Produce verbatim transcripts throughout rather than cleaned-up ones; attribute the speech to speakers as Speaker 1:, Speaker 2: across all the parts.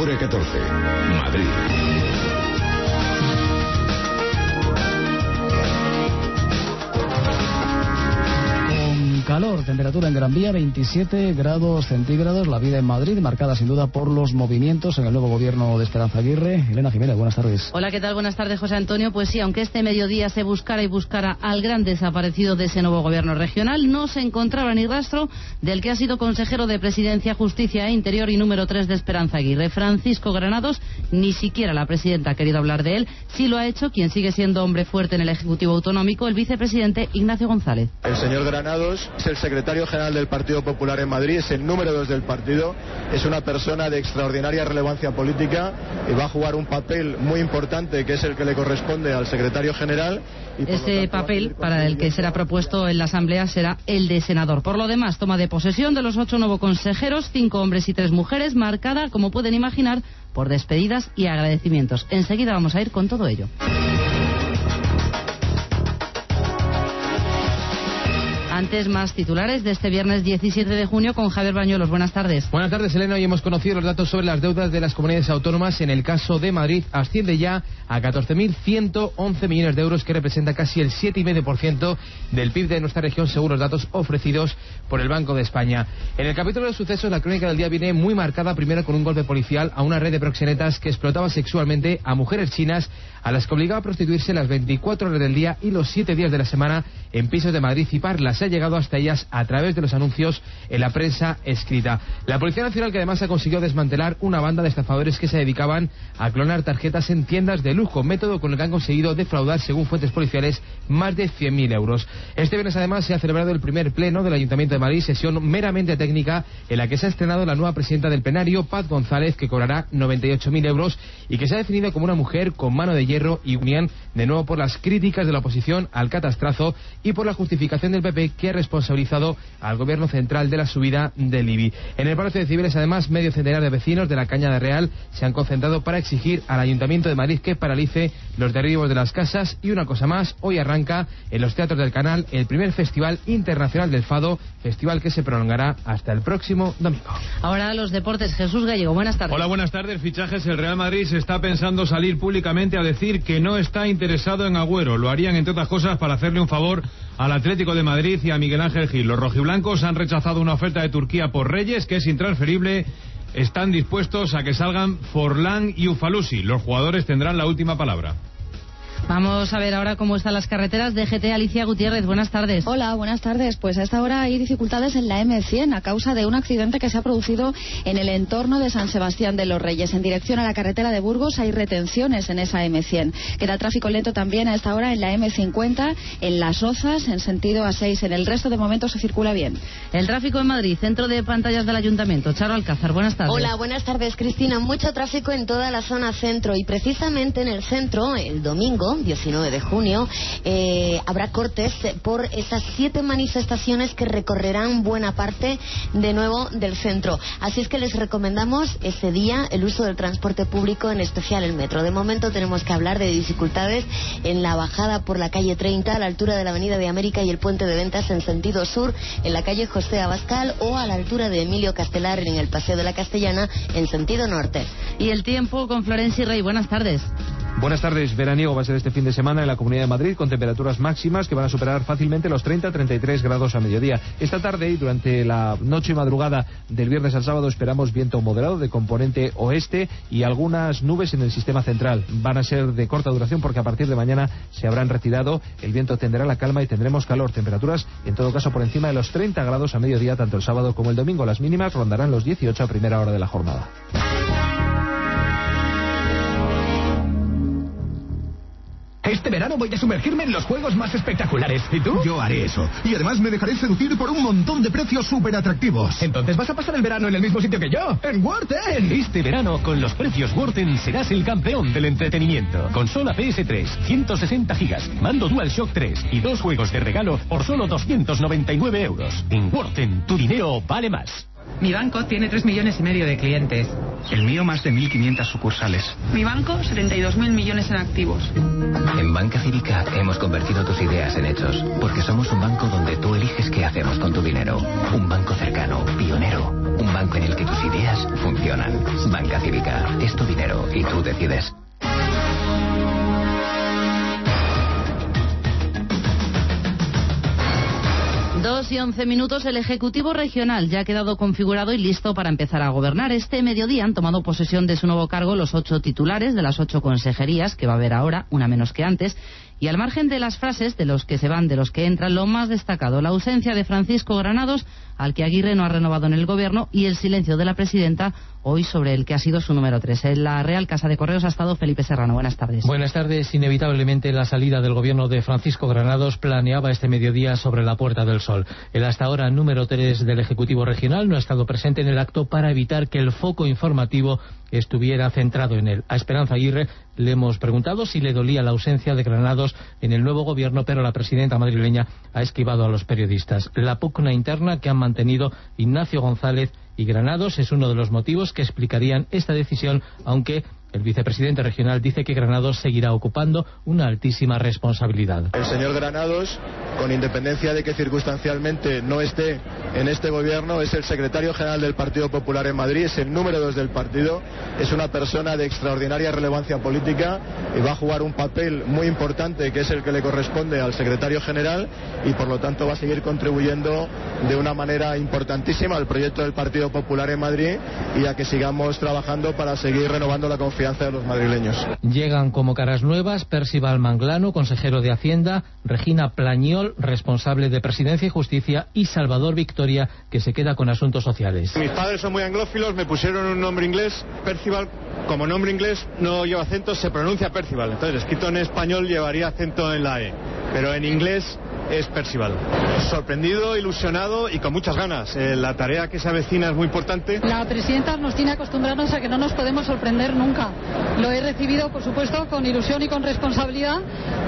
Speaker 1: Hora catorce, Madrid.
Speaker 2: Calor, temperatura en Gran Vía, veintisiete grados centígrados. La vida en Madrid marcada sin duda por los movimientos en el nuevo gobierno de Esperanza Aguirre. Elena Jiménez, buenas tardes.
Speaker 3: Hola, ¿qué tal? Buenas tardes, José Antonio. Pues sí, aunque este mediodía se buscara y buscara al gran desaparecido de ese nuevo gobierno regional, no se encontraba ni rastro del que ha sido consejero de Presidencia, Justicia e Interior y número tres de Esperanza Aguirre, Francisco Granados. Ni siquiera la presidenta ha querido hablar de él. Sí lo ha hecho quien sigue siendo hombre fuerte en el Ejecutivo Autonómico, el vicepresidente Ignacio González.
Speaker 4: El señor Granados es el secretario general del Partido Popular en Madrid, es el número dos del partido, es una persona de extraordinaria relevancia política y va a jugar un papel muy importante que es el que le corresponde al secretario general. Y
Speaker 3: Ese papel para el que será propuesto en la Asamblea será el de senador. Por lo demás, toma de posesión de los ocho nuevos consejeros, cinco hombres y tres mujeres, marcada, como pueden imaginar, por despedidas y agradecimientos. Enseguida vamos a ir con todo ello. Antes, más titulares de este viernes diecisiete de junio con Javier Bañuelos. Buenas tardes.
Speaker 5: Buenas tardes, Elena. Hoy hemos conocido los datos sobre las deudas de las comunidades autónomas. En el caso de Madrid, asciende ya a catorce mil ciento once millones de euros, que representa casi el siete coma cinco por ciento del P I B de nuestra región, según los datos ofrecidos por el Banco de España. En el capítulo de sucesos, la crónica del día viene muy marcada, primero con un golpe policial a una red de proxenetas que explotaba sexualmente a mujeres chinas, a las que obligaba a prostituirse las veinticuatro horas del día y los siete días de la semana en pisos de Madrid y Parla. Se ha llegado hasta ellas a través de los anuncios en la prensa escrita. La Policía Nacional, que además ha conseguido desmantelar una banda de estafadores que se dedicaban a clonar tarjetas en tiendas de lujo, método con el que han conseguido defraudar, según fuentes policiales, más de cien mil euros. Este viernes además se ha celebrado el primer pleno del Ayuntamiento de Madrid, sesión meramente técnica en la que se ha estrenado la nueva presidenta del plenario, Paz González, que cobrará noventa y ocho mil euros y que se ha definido como una mujer con mano de hierro y unión, de nuevo por las críticas de la oposición al catastrazo y por la justificación del P P, que ha responsabilizado al gobierno central de la subida del I B I. En el Palacio de Cibeles, además, medio centenar de vecinos de la Cañada Real se han concentrado para exigir al Ayuntamiento de Madrid que paralice los derribos de las casas. Y una cosa más, hoy arranca en los teatros del Canal el primer Festival Internacional del Fado, festival que se prolongará hasta el próximo domingo.
Speaker 3: Ahora los deportes. Jesús Gallego, buenas tardes.
Speaker 6: Hola, buenas tardes. Fichajes. El Real Madrid se está pensando salir públicamente a decir que no está interesado en Agüero. Lo harían, entre otras cosas, para hacerle un favor al Atlético de Madrid y a Miguel Ángel Gil. Los rojiblancos han rechazado una oferta de Turquía por Reyes, que es intransferible. Están dispuestos a que salgan Forlán y Ufalusi. Los jugadores tendrán la última palabra.
Speaker 3: Vamos a ver ahora cómo están las carreteras. D G T, Alicia Gutiérrez, buenas tardes.
Speaker 7: Hola, buenas tardes. Pues a esta hora hay dificultades en la eme cien a causa de un accidente que se ha producido en el entorno de San Sebastián de los Reyes. En dirección a la carretera de Burgos hay retenciones en esa eme cien. Queda tráfico lento también a esta hora en la eme cincuenta, en Las Rozas, en sentido A seis. En el resto de momentos se circula bien.
Speaker 3: El tráfico en Madrid, centro de pantallas del Ayuntamiento. Charo Alcázar, buenas tardes.
Speaker 8: Hola, buenas tardes, Cristina. Mucho tráfico en toda la zona centro y precisamente en el centro, el domingo diecinueve de junio, eh, habrá cortes por esas siete manifestaciones que recorrerán buena parte de nuevo del centro. Así es que les recomendamos ese día el uso del transporte público, en especial el metro. De momento tenemos que hablar de dificultades en la bajada por la calle treinta, a la altura de la Avenida de América y el Puente de Ventas en sentido sur, en la calle José Abascal, o a la altura de Emilio Castelar en el Paseo de la Castellana en sentido norte.
Speaker 3: Y el tiempo con Florencia Rey, buenas tardes.
Speaker 9: Buenas tardes. Veraniego va a ser este fin de semana en la Comunidad de Madrid, con temperaturas máximas que van a superar fácilmente los treinta a treinta y tres grados a mediodía. Esta tarde y durante la noche y madrugada del viernes al sábado esperamos viento moderado de componente oeste y algunas nubes en el sistema central. Van a ser de corta duración porque a partir de mañana se habrán retirado, el viento tendrá la calma y tendremos calor. Temperaturas, en todo caso, por encima de los treinta grados a mediodía, tanto el sábado como el domingo. Las mínimas rondarán los dieciocho a primera hora de la jornada.
Speaker 10: Este verano voy a sumergirme en los juegos más espectaculares. ¿Y tú?
Speaker 11: Yo haré eso. Y además me dejaré seducir por un montón de precios súper atractivos.
Speaker 10: Entonces vas a pasar el verano en el mismo sitio que yo, en Worten.
Speaker 12: Este verano, con los precios Worten, serás el campeón del entretenimiento. Consola P S tres, ciento sesenta gigas, mando DualShock tres y dos juegos de regalo por solo doscientos noventa y nueve euros. En Worten, tu dinero vale más.
Speaker 13: Mi banco tiene tres millones y medio de clientes.
Speaker 14: El mío más de mil quinientas sucursales.
Speaker 15: Mi banco setenta y dos mil millones en activos.
Speaker 16: En Banca Cívica hemos convertido tus ideas en hechos, porque somos un banco donde tú eliges qué hacemos con tu dinero. Un banco cercano, pionero, un banco en el que tus ideas funcionan. Banca Cívica, es tu dinero y tú decides.
Speaker 3: Dos y once minutos, el Ejecutivo Regional ya ha quedado configurado y listo para empezar a gobernar. Este mediodía han tomado posesión de su nuevo cargo los ocho titulares de las ocho consejerías, que va a haber ahora, una menos que antes. Y al margen de las frases de los que se van, de los que entran, lo más destacado, la ausencia de Francisco Granados, al que Aguirre no ha renovado en el gobierno, y el silencio de la presidenta hoy sobre el que ha sido su número tres. En la Real Casa de Correos ha estado Felipe Serrano. Buenas tardes.
Speaker 17: Buenas tardes. Inevitablemente la salida del gobierno de Francisco Granados planeaba este mediodía sobre la Puerta del Sol. El hasta ahora número tres del Ejecutivo Regional no ha estado presente en el acto para evitar que el foco informativo estuviera centrado en él. A Esperanza Aguirre le hemos preguntado si le dolía la ausencia de Granados en el nuevo gobierno, pero la presidenta madrileña ha esquivado a los periodistas. La pugna interna que han mantenido Ignacio González y Granados es uno de los motivos que explicarían esta decisión, aunque el vicepresidente regional dice que Granados seguirá ocupando una altísima responsabilidad.
Speaker 4: El señor Granados, con independencia de que circunstancialmente no esté en este gobierno, es el secretario general del Partido Popular en Madrid, es el número dos del partido, es una persona de extraordinaria relevancia política y va a jugar un papel muy importante, que es el que le corresponde al secretario general, y por lo tanto va a seguir contribuyendo de una manera importantísima al proyecto del Partido Popular en Madrid y a que sigamos trabajando para seguir renovando la confianza de los madrileños.
Speaker 17: Llegan como caras nuevas Percival Manglano, consejero de Hacienda, Regina Plañol, responsable de Presidencia y Justicia, y Salvador Victoria, que se queda con Asuntos Sociales.
Speaker 18: Mis padres son muy anglófilos, me pusieron un nombre inglés. Percival, como nombre inglés, no lleva acento, se pronuncia Percival. Entonces, escrito en español llevaría acento en la E, pero en inglés es Percival. Sorprendido, ilusionado y con muchas ganas. Eh, la tarea que se avecina es muy importante.
Speaker 19: La presidenta nos tiene acostumbrados a que no nos podemos sorprender nunca. Lo he recibido, por supuesto, con ilusión y con responsabilidad,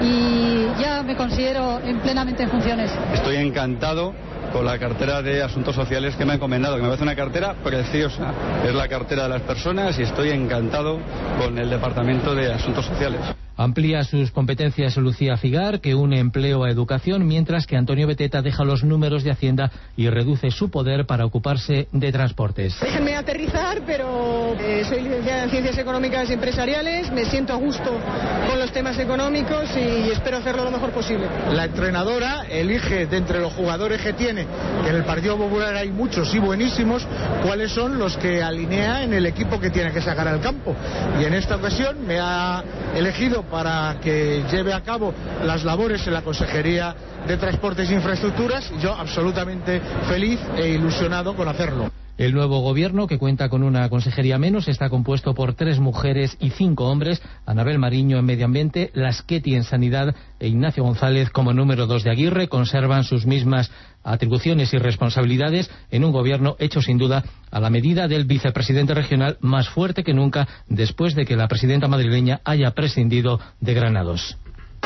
Speaker 19: y ya me considero en plenamente en funciones.
Speaker 18: Estoy encantado con la cartera de Asuntos Sociales que me ha encomendado, que me parece una cartera preciosa. Es la cartera de las personas y estoy encantado con el Departamento de Asuntos Sociales.
Speaker 17: Amplía sus competencias Lucía Figar, que une empleo a educación, mientras que Antonio Beteta deja los números de Hacienda y reduce su poder para ocuparse de transportes.
Speaker 20: Déjenme aterrizar, pero eh, soy licenciada en Ciencias Económicas y Empresariales, me siento a gusto con los temas económicos y espero hacerlo lo mejor posible.
Speaker 21: La entrenadora elige de entre los jugadores que tiene, que en el Partido Popular hay muchos y buenísimos, cuáles son los que alinea en el equipo que tiene que sacar al campo. Y en esta ocasión me ha elegido para que lleve a cabo las labores en la Consejería de Transportes e Infraestructuras, y yo absolutamente feliz e ilusionado con hacerlo.
Speaker 17: El nuevo gobierno, que cuenta con una consejería menos, está compuesto por tres mujeres y cinco hombres: Anabel Mariño en Medio Ambiente, Lasqueti en Sanidad e Ignacio González como número dos de Aguirre. Conservan sus mismas atribuciones y responsabilidades en un gobierno hecho sin duda a la medida del vicepresidente regional, más fuerte que nunca después de que la presidenta madrileña haya prescindido de Granados.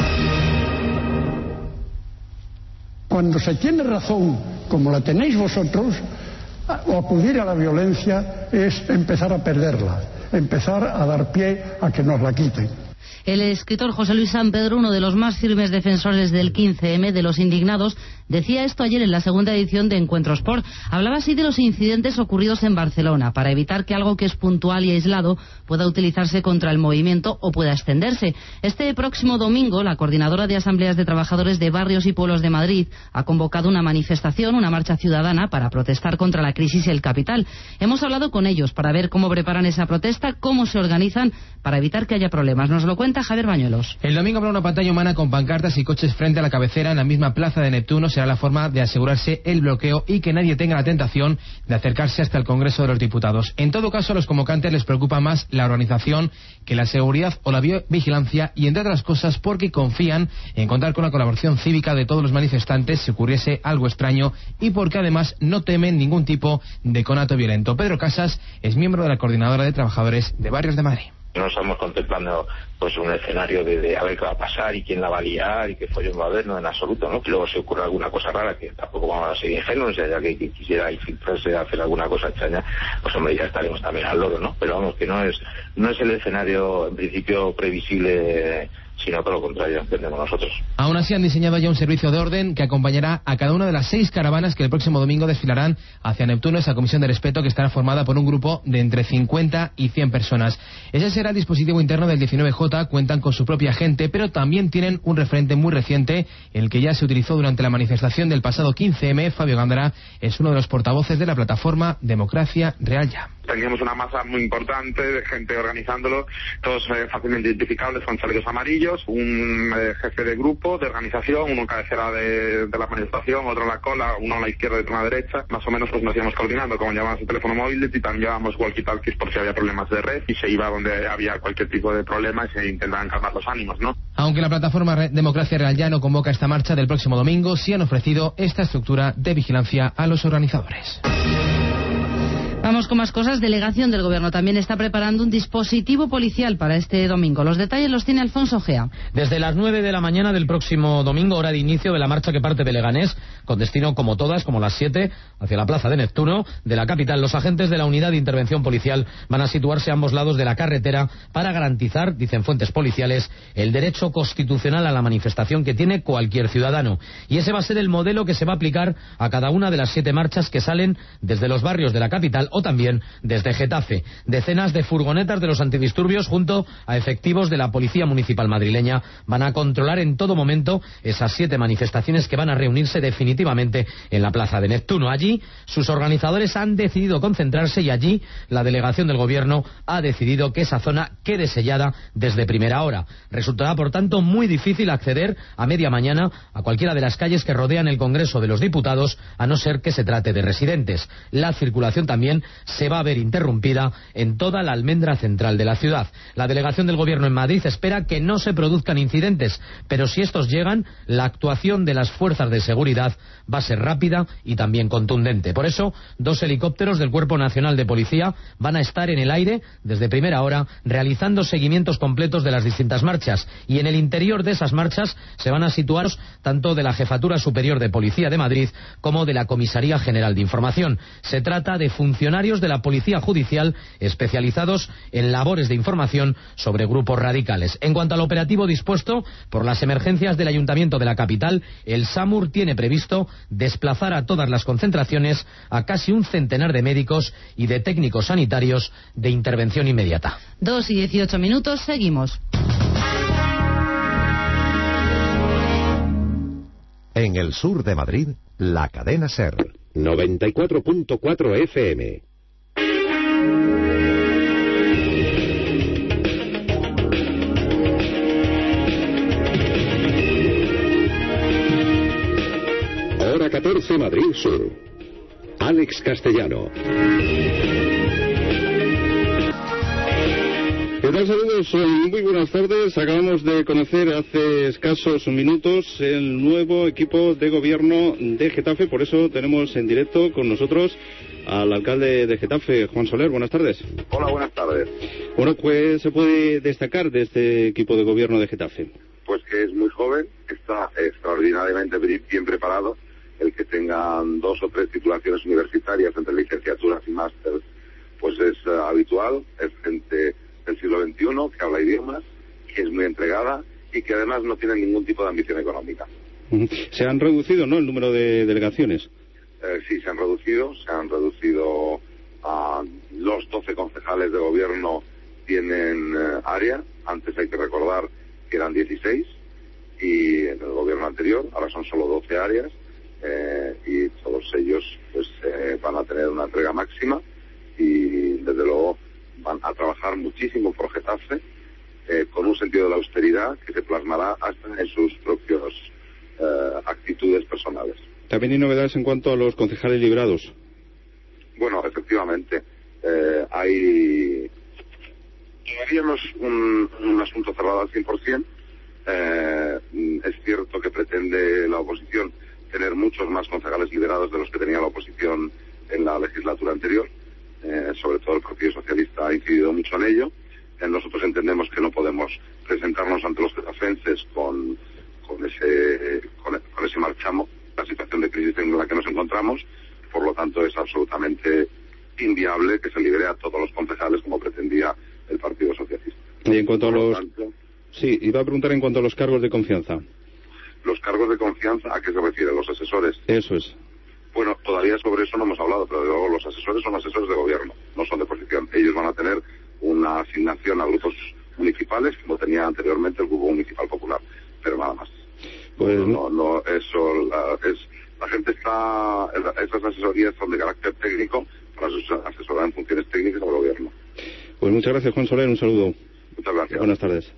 Speaker 22: Cuando se tiene razón, como la tenéis vosotros, o acudir a la violencia es empezar a perderla, empezar a dar pie a que nos la quiten.
Speaker 3: El escritor José Luis San Pedro, uno de los más firmes defensores del quince eme, de los indignados, decía esto ayer en la segunda edición de Encuentro Sport. Hablaba así de los incidentes ocurridos en Barcelona, para evitar que algo que es puntual y aislado pueda utilizarse contra el movimiento o pueda extenderse. Este próximo domingo, la Coordinadora de Asambleas de Trabajadores de Barrios y Pueblos de Madrid ha convocado una manifestación, una marcha ciudadana, para protestar contra la crisis y el capital. Hemos hablado con ellos para ver cómo preparan esa protesta, cómo se organizan para evitar que haya problemas. Nos lo cuenta Javier Bañuelos.
Speaker 5: El domingo habrá una pantalla humana con pancartas y coches frente a la cabecera en la misma plaza de Neptuno. Será la forma de asegurarse el bloqueo y que nadie tenga la tentación de acercarse hasta el Congreso de los Diputados. En todo caso, a los convocantes les preocupa más la organización que la seguridad o la vigilancia, y entre otras cosas porque confían en contar con la colaboración cívica de todos los manifestantes si ocurriese algo extraño, y porque además no temen ningún tipo de conato violento. Pedro Casas es miembro de la Coordinadora de Trabajadores de Barrios de Madrid.
Speaker 1: No estamos contemplando pues un escenario de, de a ver qué va a pasar y quién la va a liar y qué follón va a haber, no, en absoluto, ¿no? Que luego se ocurra alguna cosa rara, que tampoco vamos a ser ingenuos, ya que, que quisiera infiltrarse a hacer alguna cosa extraña, pues hombre, ya estaremos también al loro, ¿no? Pero vamos, que no es no es el escenario en principio previsible, sino todo lo contrario, entendemos nosotros.
Speaker 5: Aún así han diseñado ya un servicio de orden que acompañará a cada una de las seis caravanas que el próximo domingo desfilarán hacia Neptuno, esa comisión de respeto que estará formada por un grupo de entre cincuenta y cien personas. Ese será el dispositivo interno del diecinueve J, cuentan con su propia gente, pero también tienen un referente muy reciente, el que ya se utilizó durante la manifestación del pasado quince eme. Fabio Gándara es uno de los portavoces de la plataforma Democracia Real Ya.
Speaker 2: Teníamos una masa muy importante de gente organizándolo, todos eh, fácilmente identificables con chalecos amarillos, un eh, jefe de grupo, de organización, uno en cabecera de, de la manifestación, otro en la cola, uno a la izquierda y otro a la derecha. Más o menos pues nos íbamos coordinando, como llamábamos el teléfono móvil, y también llevábamos walkie-talkies por si había problemas de red, y se iba donde había cualquier tipo de problema y se intentaban calmar los ánimos, ¿no?
Speaker 5: Aunque la plataforma Democracia Real Ya no convoca esta marcha del próximo domingo, sí han ofrecido esta estructura de vigilancia a los organizadores.
Speaker 3: Vamos con más cosas. Delegación del Gobierno también está preparando un dispositivo policial para este domingo. Los detalles los tiene Alfonso Gea.
Speaker 23: Desde las nueve de la mañana del próximo domingo, hora de inicio de la marcha que parte de Leganés, con destino como todas, como las siete, hacia la plaza de Neptuno, de la capital, los agentes de la unidad de intervención policial van a situarse a ambos lados de la carretera para garantizar, dicen fuentes policiales, el derecho constitucional a la manifestación que tiene cualquier ciudadano. Y ese va a ser el modelo que se va a aplicar a cada una de las siete marchas que salen desde los barrios de la capital o también desde Getafe. Decenas de furgonetas de los antidisturbios junto a efectivos de la Policía Municipal madrileña van a controlar en todo momento esas siete manifestaciones que van a reunirse definitivamente en la plaza de Neptuno. Allí sus organizadores han decidido concentrarse y allí la delegación del Gobierno ha decidido que esa zona quede sellada desde primera hora. Resultará por tanto muy difícil acceder a media mañana a cualquiera de las calles que rodean el Congreso de los Diputados, a no ser que se trate de residentes. La circulación también se va a ver interrumpida en toda la almendra central de la ciudad. La delegación del Gobierno en Madrid espera que no se produzcan incidentes, pero si estos llegan, la actuación de las fuerzas de seguridad va a ser rápida y también contundente. Por eso, dos helicópteros del Cuerpo Nacional de Policía van a estar en el aire desde primera hora realizando seguimientos completos de las distintas marchas, y en el interior de esas marchas se van a situar tanto de la Jefatura Superior de Policía de Madrid como de la Comisaría General de Información. Se trata de funcionarios de la Policía Judicial especializados en labores de información sobre grupos radicales. En cuanto al operativo dispuesto por las emergencias del Ayuntamiento de la capital, el SAMUR tiene previsto desplazar a todas las concentraciones a casi un centenar de médicos y de técnicos sanitarios de intervención inmediata.
Speaker 3: Dos y dieciocho minutos, seguimos.
Speaker 24: En el sur de Madrid, la cadena SER.
Speaker 25: noventa y cuatro punto cuatro F M. Hora catorce, Madrid Sur. Alex Castellano.
Speaker 26: ¿Qué tal? Saludos, muy buenas tardes. Acabamos de conocer hace escasos minutos el nuevo equipo de gobierno de Getafe, por eso tenemos en directo con nosotros al alcalde de Getafe, Juan Soler. Buenas tardes.
Speaker 27: Hola, buenas tardes.
Speaker 26: Bueno, pues se puede destacar de este equipo de gobierno de Getafe.
Speaker 27: Pues que es muy joven, está extraordinariamente bien preparado. El que tengan dos o tres titulaciones universitarias entre licenciaturas y máster, pues es uh, habitual, es gente del siglo veintiuno, que habla idiomas, que es muy entregada y que además no tiene ningún tipo de ambición económica.
Speaker 26: ¿Se han reducido, no, el número de delegaciones?
Speaker 27: Eh, sí, se han reducido, se han reducido a los doce concejales de gobierno tienen eh, área, antes hay que recordar que eran dieciséis, y en el gobierno anterior, ahora son solo doce áreas, eh, y todos ellos pues eh, van a tener una entrega máxima y desde luego van a trabajar muchísimo por Getafe, eh, con un sentido de la austeridad que se plasmará hasta en sus propias eh, actitudes personales.
Speaker 26: También hay novedades en cuanto a los concejales liberados.
Speaker 27: Bueno, efectivamente, eh, hay todavía no es un, un asunto cerrado al cien por ciento. Eh, es cierto que pretende la oposición tener muchos más concejales liberados de los que tenía la oposición en la legislatura anterior. Eh, sobre todo el Partido Socialista ha incidido mucho en ello. Eh, nosotros entendemos que no podemos presentarnos ante los getafenses con, con, ese, con, con ese marchamo, la situación de crisis en la que nos encontramos, por lo tanto es absolutamente inviable que se libere a todos los concejales como pretendía el Partido Socialista.
Speaker 26: Y en cuanto
Speaker 27: por
Speaker 26: a los...
Speaker 27: Tanto,
Speaker 26: sí, iba a preguntar en cuanto a los cargos de confianza.
Speaker 27: Los cargos de confianza, ¿a qué se refieren? ¿Los asesores?
Speaker 26: Eso es.
Speaker 27: Bueno, todavía sobre eso no hemos hablado, pero luego los asesores son asesores de gobierno, no son de posición. Ellos van a tener una asignación a grupos municipales como tenía anteriormente el Grupo Municipal Popular, pero nada más.
Speaker 26: Pues
Speaker 27: no, no, eso la, es la gente está, esas asesorías son de carácter técnico para asesorar en funciones técnicas al gobierno.
Speaker 26: Pues muchas gracias, Juan Soler, un saludo.
Speaker 27: Muchas gracias.
Speaker 26: Buenas tardes.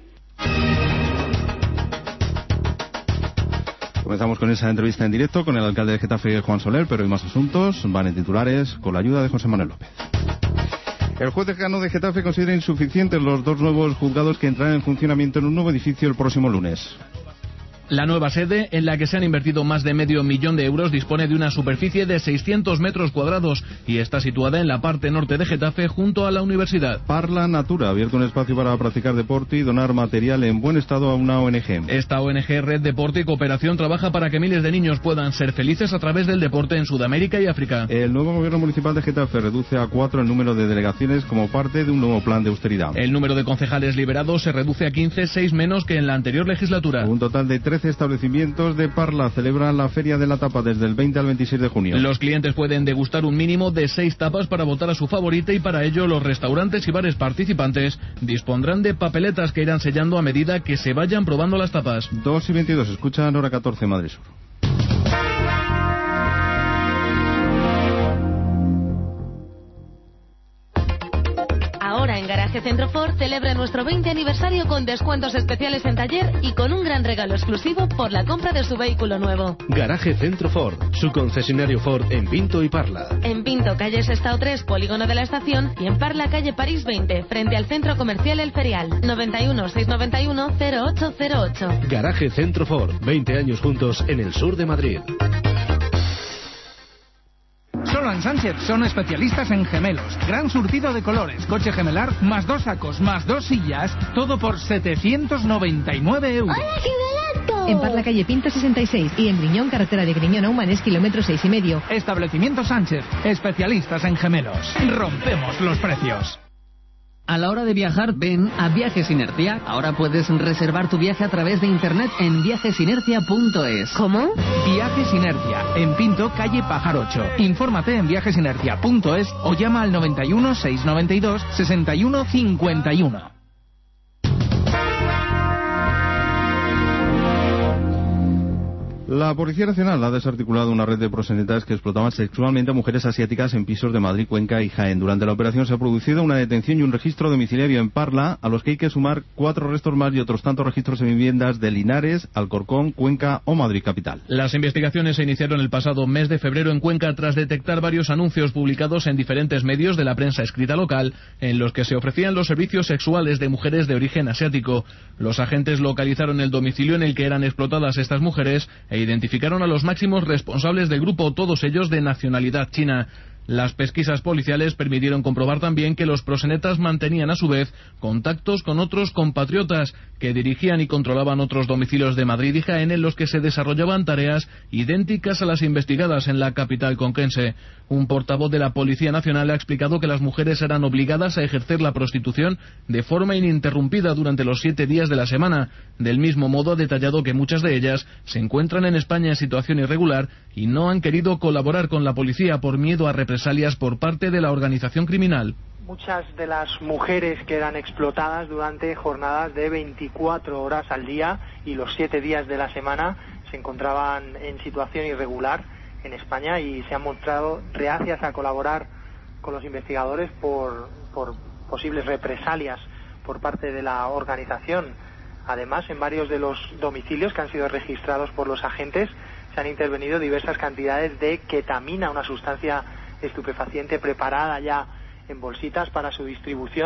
Speaker 6: Comenzamos con esa entrevista en directo con el alcalde de Getafe, Juan Soler, pero hay más asuntos. Van en titulares con la ayuda de José Manuel López. El juez decano de Getafe considera insuficientes los dos nuevos juzgados que entrarán en funcionamiento en un nuevo edificio el próximo lunes.
Speaker 7: La nueva sede, en la que se han invertido más de medio millón de euros, dispone de una superficie de seiscientos metros cuadrados y está situada en la parte norte de Getafe, junto a la universidad.
Speaker 6: Parla Natura ha abierto un espacio para practicar deporte y donar material en buen estado a una O N G.
Speaker 7: Esta O N G, Red Deporte y Cooperación, trabaja para que miles de niños puedan ser felices a través del deporte en Sudamérica y África.
Speaker 6: El nuevo gobierno municipal de Getafe reduce a cuatro el número de delegaciones como parte de un nuevo plan de austeridad.
Speaker 7: El número de concejales liberados se reduce a quince, seis menos que en la anterior legislatura.
Speaker 6: Un total de trece establecimientos de Parla celebran la Feria de la Tapa desde el veinte al veintiséis de junio.
Speaker 7: Los clientes pueden degustar un mínimo de seis tapas para votar a su favorita, y para ello los restaurantes y bares participantes dispondrán de papeletas que irán sellando a medida que se vayan probando las tapas.
Speaker 6: dos y veintidós, escuchan hora catorce, Madrid Sur.
Speaker 8: Ahora en Garaje Centro Ford celebra nuestro veinte aniversario con descuentos especiales en taller y con un gran regalo exclusivo por la compra de su vehículo nuevo.
Speaker 9: Garaje Centro Ford, su concesionario Ford en Pinto y Parla.
Speaker 8: En Pinto, calle Sestao tres, Polígono de la Estación, y en Parla, calle París veinte, frente al Centro Comercial El Ferial. noventa y uno, seiscientos noventa y uno, cero ocho cero ocho.
Speaker 9: Garaje Centro Ford, veinte años juntos en el sur de Madrid.
Speaker 10: Solo en Sánchez son especialistas en gemelos. Gran surtido de colores, coche gemelar, más dos sacos, más dos sillas, todo por setecientos noventa y nueve euros.
Speaker 11: ¡Hola, gemelato! En Parla, calle Pinto sesenta y seis, y en Griñón, carretera de Griñón a Humanes, kilómetro seis y medio.
Speaker 10: Establecimiento Sánchez, especialistas en gemelos. Rompemos los precios.
Speaker 12: A la hora de viajar, ven a Viajes Inercia. Ahora puedes reservar tu viaje a través de internet en viajes inercia punto es.
Speaker 11: ¿Cómo?
Speaker 10: Viajes Inercia, en Pinto, calle Pajar ocho. Infórmate en viajes inercia punto es o llama al noventa y uno, seiscientos noventa y dos, sesenta y uno cincuenta y uno.
Speaker 6: La Policía Nacional ha desarticulado una red de proxenetas que explotaban sexualmente a mujeres asiáticas en pisos de Madrid, Cuenca y Jaén. Durante la operación se ha producido una detención y un registro domiciliario en Parla, a los que hay que sumar cuatro restos más y otros tantos registros en viviendas de Linares, Alcorcón, Cuenca o Madrid capital.
Speaker 7: Las investigaciones se iniciaron el pasado mes de febrero en Cuenca tras detectar varios anuncios publicados en diferentes medios de la prensa escrita local en los que se ofrecían los servicios sexuales de mujeres de origen asiático. Los agentes localizaron el domicilio en el que eran explotadas estas mujeres e identificaron a los máximos responsables del grupo, todos ellos de nacionalidad china. Las pesquisas policiales permitieron comprobar también que los proxenetas mantenían a su vez contactos con otros compatriotas que dirigían y controlaban otros domicilios de Madrid y Jaén en los que se desarrollaban tareas idénticas a las investigadas en la capital conquense. Un portavoz de la Policía Nacional ha explicado que las mujeres eran obligadas a ejercer la prostitución de forma ininterrumpida durante los siete días de la semana. Del mismo modo ha detallado que muchas de ellas se encuentran en España en situación irregular y no han querido colaborar con la policía por miedo a represalias por parte de la organización criminal.
Speaker 28: Muchas de las mujeres que eran explotadas durante jornadas de veinticuatro horas al día y los siete días de la semana se encontraban en situación irregular en España y se han mostrado reacias a colaborar con los investigadores por, por posibles represalias por parte de la organización. Además, en varios de los domicilios que han sido registrados por los agentes se han intervenido diversas cantidades de ketamina, una sustancia estupefaciente preparada ya en bolsitas para su distribución,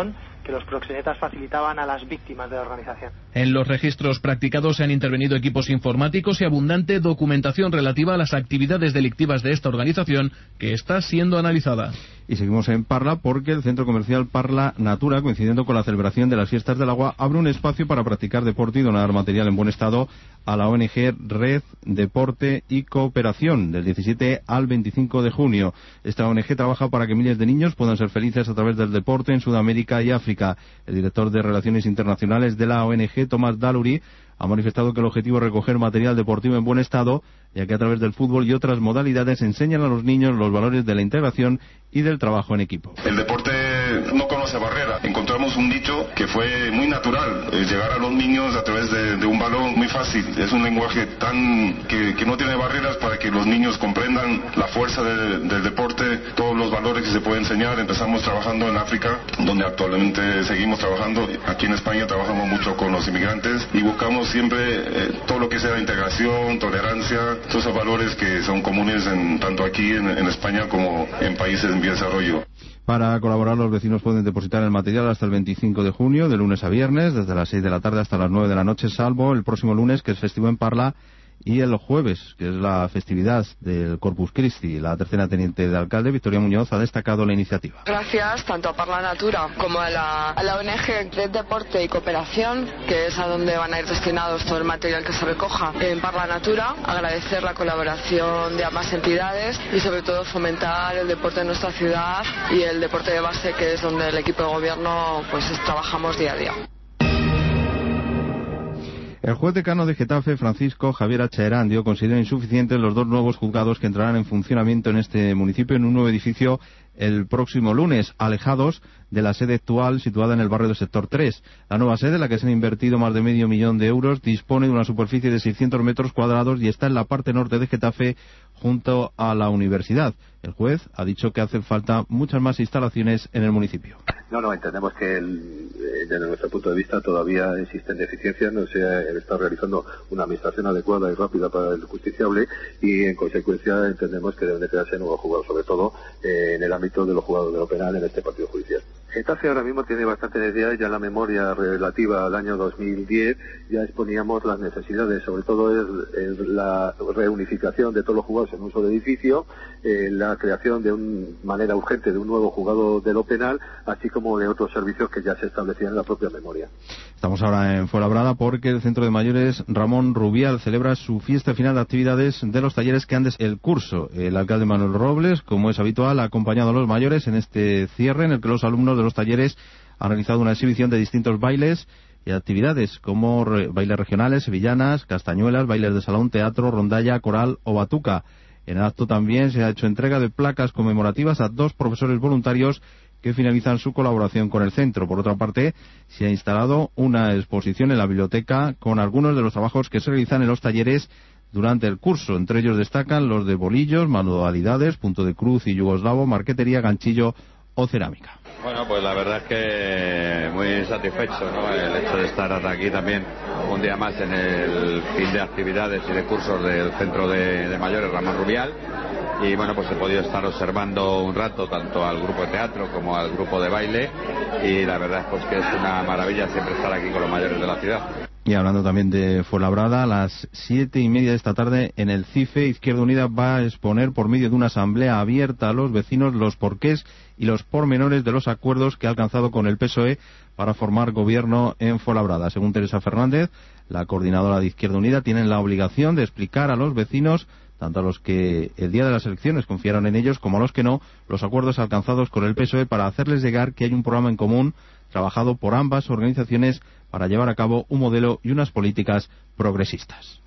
Speaker 28: que los proxenetas facilitaban a las víctimas de la organización.
Speaker 7: En los registros practicados se han intervenido equipos informáticos y abundante documentación relativa a las actividades delictivas de esta organización, que está siendo analizada.
Speaker 6: Y seguimos en Parla porque el centro comercial Parla Natura, coincidiendo con la celebración de las fiestas del agua, abre un espacio para practicar deporte y donar material en buen estado a la O N G Red Deporte y Cooperación del diecisiete al veinticinco de junio. Esta O N G trabaja para que miles de niños puedan ser felices a través del deporte en Sudamérica y África. El director de Relaciones Internacionales de la O N G, Tomás Daluri, ha manifestado que el objetivo es recoger material deportivo en buen estado, ya que a través del fútbol y otras modalidades enseñan a los niños los valores de la integración y del trabajo en equipo.
Speaker 4: El deporte no conoce barrera. Encontramos un dicho que fue muy natural, eh, llegar a los niños a través de, de un balón muy fácil. Es un lenguaje tan que, que no tiene barreras para que los niños comprendan la fuerza de, del deporte, todos los valores que se puede enseñar. Empezamos trabajando en África, donde actualmente seguimos trabajando. Aquí en España trabajamos mucho con los inmigrantes y buscamos siempre eh, todo lo que sea integración, tolerancia, todos esos valores que son comunes en, tanto aquí en, en España como en países en desarrollo.
Speaker 6: Para colaborar, los vecinos pueden depositar el material hasta el veinticinco de junio, de lunes a viernes, desde las seis de la tarde hasta las nueve de la noche, salvo el próximo lunes, que es festivo en Parla, y el jueves, que es la festividad del Corpus Christi. La tercera teniente de alcalde, Victoria Muñoz, ha destacado la iniciativa.
Speaker 13: Gracias tanto a Parla Natura como a la, a la O N G Red Deporte y Cooperación, que es a donde van a ir destinados todo el material que se recoja en Parla Natura. Agradecer la colaboración de ambas entidades y sobre todo fomentar el deporte en nuestra ciudad y el deporte de base, que es donde el equipo de gobierno pues trabajamos día a día.
Speaker 6: El juez decano de Getafe, Francisco Javier H. Erandio, considera insuficientes los dos nuevos juzgados que entrarán en funcionamiento en este municipio en un nuevo edificio el próximo lunes, alejados de la sede actual situada en el barrio del sector tres. La nueva sede, en la que se han invertido más de medio millón de euros, dispone de una superficie de seiscientos metros cuadrados y está en la parte norte de Getafe, junto a la universidad. El juez ha dicho que hacen falta muchas más instalaciones en el municipio.
Speaker 14: No, no, entendemos que el, desde nuestro punto de vista todavía existen deficiencias, no se está realizando una administración adecuada y rápida para el justiciable y en consecuencia entendemos que deben de crearse nuevos juzgados, sobre todo eh, en el ámbito de los juzgados de lo penal en este partido judicial. Getafe ahora mismo tiene bastante necesidades, ya en la memoria relativa al año dos mil diez ya exponíamos las necesidades, sobre todo es, es la reunificación de todos los juzgados en un solo edificio, eh, la creación de una manera urgente de un nuevo juzgado de lo penal, así como de otros servicios que ya se establecían en la propia memoria.
Speaker 6: Estamos ahora en Fuenlabrada porque el Centro de Mayores Ramón Rubial celebra su fiesta final de actividades de los talleres que han des el curso. El alcalde Manuel Robles, como es habitual, ha acompañado a los mayores en este cierre en el que los alumnos de los talleres han realizado una exhibición de distintos bailes y actividades como re bailes regionales, sevillanas, castañuelas, bailes de salón, teatro, rondalla, coral o batuca. En el acto también se ha hecho entrega de placas conmemorativas a dos profesores voluntarios que finalizan su colaboración con el centro. Por otra parte, se ha instalado una exposición en la biblioteca con algunos de los trabajos que se realizan en los talleres durante el curso. Entre ellos destacan los de bolillos, manualidades, punto de cruz y yugoslavo, marquetería, ganchillo o cerámica.
Speaker 15: Bueno, pues la verdad es que muy satisfecho, ¿no? El hecho de estar hasta aquí también un día más en el fin de actividades y de cursos del Centro de, de Mayores Ramón Rubial. Y bueno, pues he podido estar observando un rato tanto al grupo de teatro como al grupo de baile y la verdad es pues que es una maravilla siempre estar aquí con los mayores de la ciudad.
Speaker 6: Y hablando también de Fuenlabrada, a las siete y media de esta tarde en el CIFE, Izquierda Unida va a exponer por medio de una asamblea abierta a los vecinos los porqués y los pormenores de los acuerdos que ha alcanzado con el P S O E para formar gobierno en Fuenlabrada. Según Teresa Fernández, la coordinadora de Izquierda Unida, tienen la obligación de explicar a los vecinos, tanto a los que el día de las elecciones confiaron en ellos como a los que no, los acuerdos alcanzados con el P S O E para hacerles llegar que hay un programa en común trabajado por ambas organizaciones para llevar a cabo un modelo y unas políticas progresistas.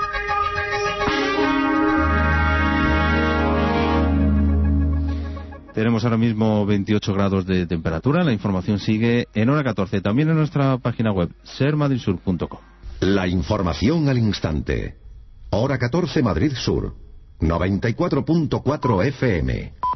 Speaker 6: Tenemos ahora mismo veintiocho grados de temperatura. La información sigue en hora catorce, también en nuestra página web, ser madrid sur punto com.
Speaker 24: La información al instante. Hora catorce, Madrid Sur. noventa y cuatro punto cuatro F M.